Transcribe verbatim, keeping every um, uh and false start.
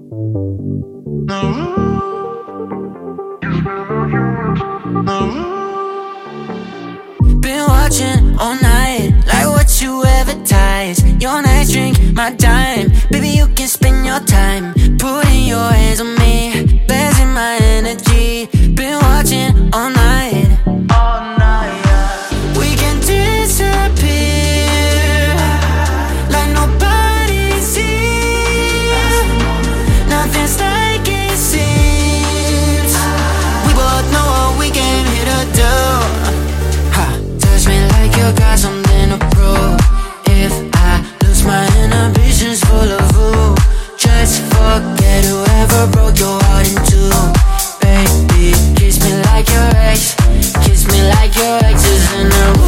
Been watching all night, like what you advertise. Your nights drink my time, baby you can spend your time putting your hands on me, blessing my energy. Been watching all night, all night, yeah. We can disappear like nobody sees. Nothing's like it seems. We both know what we came here to do. Ha. Touch me like you got something to prove. If I lose my inhibitions full of you, just forget whoever broke your heart in two. Baby, kiss me like your ex, kiss me like your ex is in the